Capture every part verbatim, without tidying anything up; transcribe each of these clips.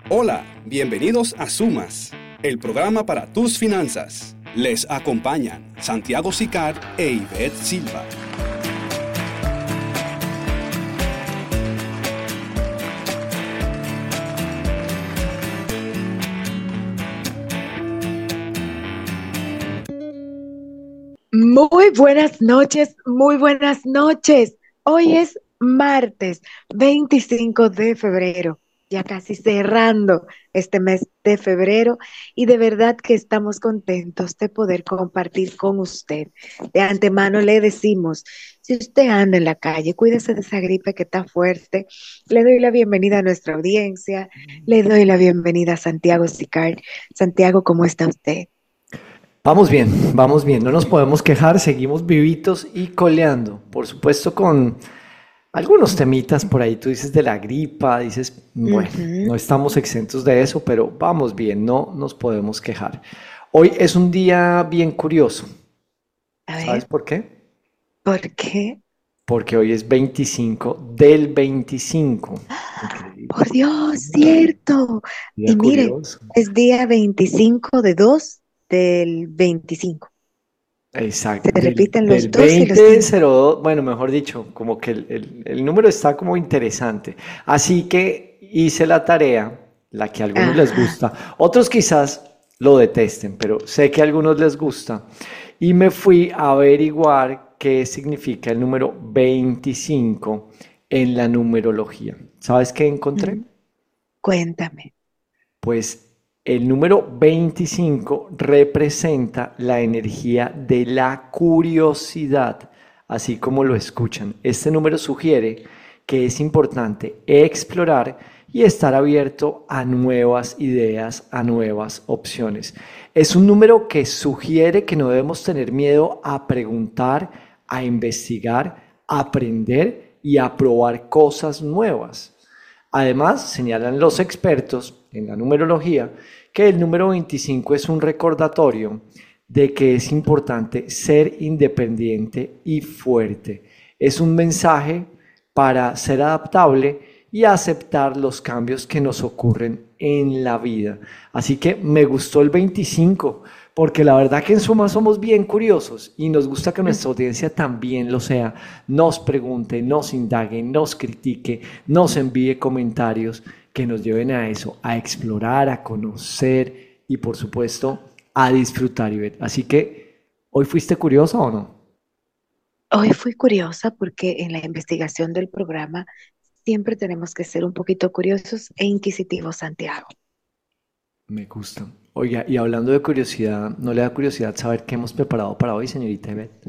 Hola, bienvenidos a Sumas, el programa para tus finanzas. Les acompañan Santiago Sicar e Ivette Silva. Muy buenas noches, muy buenas noches. Hoy es martes veinticinco de febrero, ya casi cerrando este mes de febrero y de verdad que estamos contentos de poder compartir con usted. De antemano le decimos, si usted anda en la calle, cuídese de esa gripe que está fuerte. Le doy la bienvenida a nuestra audiencia, le doy la bienvenida a Santiago Sicar. Santiago, ¿cómo está usted? Vamos bien, vamos bien, no nos podemos quejar, seguimos vivitos y coleando, por supuesto con algunos temitas por ahí, tú dices de la gripa, dices, bueno, Ujú. no estamos exentos de eso, pero vamos bien, no nos podemos quejar. Hoy es un día bien curioso, A ¿sabes ver, por qué? ¿por qué? Porque hoy es veinticinco del veinticinco. Increíble, Por Dios, cierto. día Y mire, curioso. es día veinticinco de dos del veinticinco. Exacto, Se del, repiten del los dos y los veinte cinco. cero dos, bueno, mejor dicho, como que el, el- el número está como interesante. Así que hice la tarea, la que a algunos les Ajá. gusta, otros quizás lo detesten, pero sé que a algunos les gusta. Y me fui a averiguar qué significa el número veinticinco en la numerología. ¿Sabes qué encontré? Mm, Cuéntame. Pues el número veinticinco representa la energía de la curiosidad, así como lo escuchan. Este número sugiere que es importante explorar y estar abierto a nuevas ideas, a nuevas opciones. Es un número que sugiere que no debemos tener miedo a preguntar, a investigar, a aprender y a probar cosas nuevas. Además, señalan los expertos en la numerología que el número veinticinco es un recordatorio de que es importante ser independiente y fuerte. Es un mensaje para ser adaptable y aceptar los cambios que nos ocurren en la vida. Así que me gustó el veinticinco, porque la verdad que en suma somos bien curiosos y nos gusta que Mm, nuestra audiencia también lo sea, nos pregunte, nos indague, nos critique, nos envíe comentarios que nos lleven a eso, a explorar, a conocer y por supuesto a disfrutar, Ivette. Así que, ¿hoy fuiste curiosa o no? Hoy fui curiosa porque en la investigación del programa siempre tenemos que ser un poquito curiosos e inquisitivos, Santiago. Me gusta. Oiga, y hablando de curiosidad, ¿no le da curiosidad saber qué hemos preparado para hoy, señorita Ivette?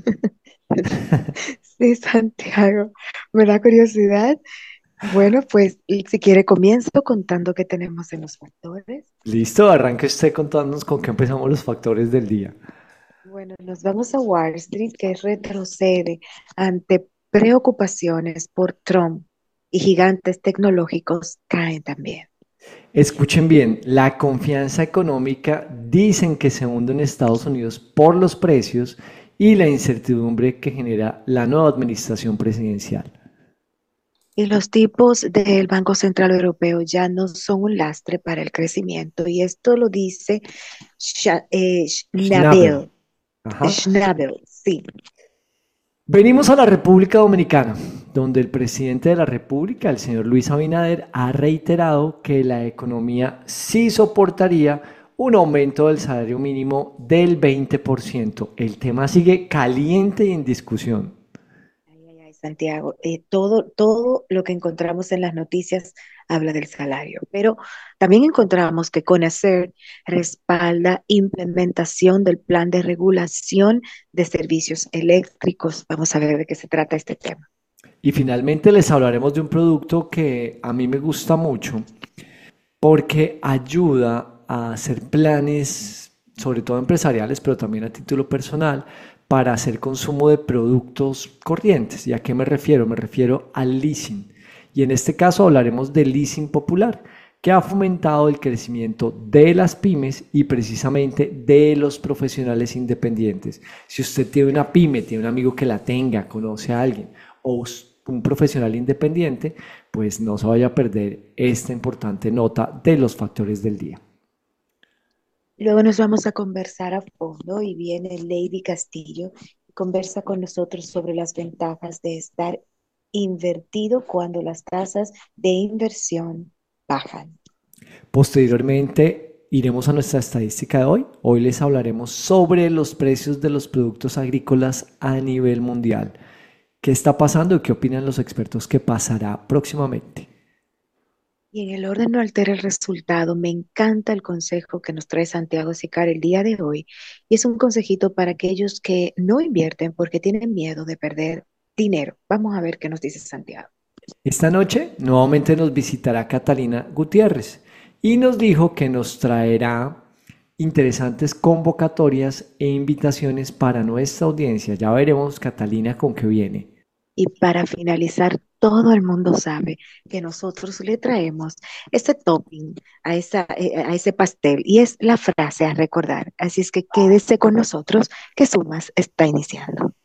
Sí, Santiago, me da curiosidad. Bueno, pues y si quiere comienzo contando qué tenemos en los factores. Listo, arranque usted contándonos con qué empezamos los factores del día. Bueno, nos vamos a Wall Street, que retrocede ante preocupaciones por Trump y gigantes tecnológicos caen también. Escuchen bien, la confianza económica dicen que se hunde en Estados Unidos por los precios y la incertidumbre que genera la nueva administración presidencial. Y los tipos del Banco Central Europeo ya no son un lastre para el crecimiento. Y esto lo dice Scha- eh, Schnabel. Schnabel. Ajá. Schnabel, sí. Venimos a la República Dominicana, donde el presidente de la República, el señor Luis Abinader, ha reiterado que la economía sí soportaría un aumento del salario mínimo del veinte por ciento. El tema sigue caliente y en discusión. Ay, ay, ay, Santiago, eh, todo, todo lo que encontramos en las noticias habla del salario, pero también encontramos que CONACER respalda implementación del plan de regulación de servicios eléctricos. Vamos a ver de qué se trata este tema. Y finalmente les hablaremos de un producto que a mí me gusta mucho porque ayuda a hacer planes, sobre todo empresariales, pero también a título personal, para hacer consumo de productos corrientes. ¿Y a qué me refiero? Me refiero al leasing. Y en este caso hablaremos del leasing popular, que ha fomentado el crecimiento de las pymes y precisamente de los profesionales independientes. Si usted tiene una pyme, tiene un amigo que la tenga, conoce a alguien, o un profesional independiente, pues no se vaya a perder esta importante nota de los factores del día. Luego nos vamos a conversar a fondo y viene Lady Castillo y conversa con nosotros sobre las ventajas de estar invertido cuando las tasas de inversión bajan. Posteriormente iremos a nuestra estadística de hoy. Hoy les hablaremos sobre los precios de los productos agrícolas a nivel mundial. ¿Qué está pasando y qué opinan los expertos que pasará próximamente? Y en el orden no altera el resultado, me encanta el consejo que nos trae Santiago Sicar el día de hoy. Y es un consejito para aquellos que no invierten porque tienen miedo de perder dinero. Vamos a ver qué nos dice Santiago. Esta noche nuevamente nos visitará Catalina Gutiérrez y nos dijo que nos traerá interesantes convocatorias e invitaciones para nuestra audiencia. Ya veremos, Catalina, con qué viene. Y para finalizar, todo el mundo sabe que nosotros le traemos ese topping a, esa, eh, a ese pastel y es la frase a recordar. Así es que quédese con nosotros que Sumas está iniciando.